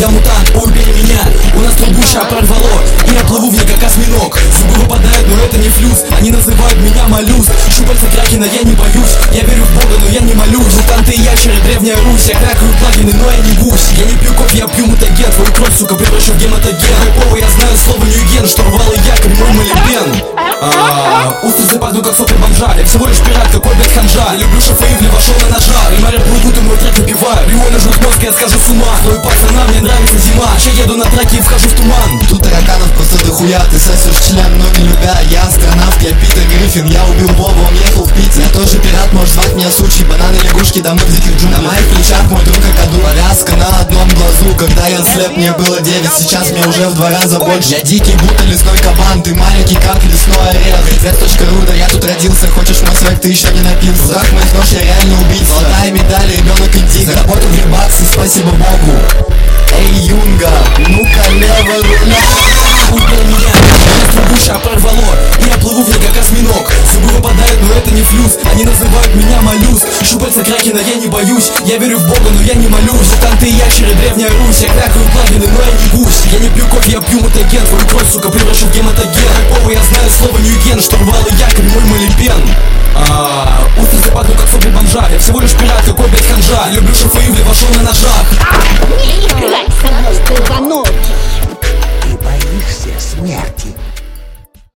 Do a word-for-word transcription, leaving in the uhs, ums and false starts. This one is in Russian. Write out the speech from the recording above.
Я мутант, убей меня. У нас трубу ща прорвало, и я плыву в ней как осьминог. Зубы выпадают, но это не флюс. Они называют меня моллюск. Щупальца кракена, я не боюсь. Я верю в Бога, но я не молюсь. Мутанты и ящеры, древняя Русь. Я кракаю плагины, но я не гусь. Я не пью кофе, я пью мутаген. Твою кровь, сука, превращу в гематоген. Хайпово, я знаю слово ньюген. Штурвал и якорь, мой молебен. Устрицы падну, как сопли бомжа. Я всего лишь пират, какой, блядь, ханжа. Люблю шофеивли, вошел на ножа. Римаря плывут, и мой трек выпиваю. Реально жмут мозг, я скажу с ума. Слою пацана, мне нравится зима. Ща еду на траке и вхожу в туман. Тут тараканов просто дохуя. Ты сосешь член, но не любя. Я астронавт, я Питер Гриффин. Я убил Боба, он ехал в Питер. Я тоже пират, можешь звать меня сучий. Бананы, лягушки, домой в диких джунглях. На моих плечах мой друг Акаду. Повязка на одном глазу. Когда я слеп, мне было девять. Сейчас мне уже в два раза больше. Я дикий, будто лесной кабан. Ты маленький, как лесной орех. Z.ру, да я тут родился. Хочешь мой свек, ты еще не напился. В руках моих нож, я реально убийца. Золотая медаль, ребенок индиго. Заработал две баксы, спасибо Богу. Эй, Юнга, ну-ка лево руля. Убей меня. Я трубу ща прорвало, и я плыву в ней как осьминог. Зубы выпадают, но это не флюс. Они называют меня моллюск. Щупальца кракена, я не боюсь. Я верю в Бога, но я не молюсь. Мутанты и ящеры, древняя Русь. Я кракаю плагины, но я не гусь. Я не пью кофе, я пью мутаген. Твою кровь, сука, превращу в гематоген. Хайпово, я знаю слово ньюген. Штурвал и якорь, мой молебен. Устрицы падну, как сопли бомжа. Я всего лишь пират, какой, блядь, ханжа. Люблю шофеивли, вошел на ножах.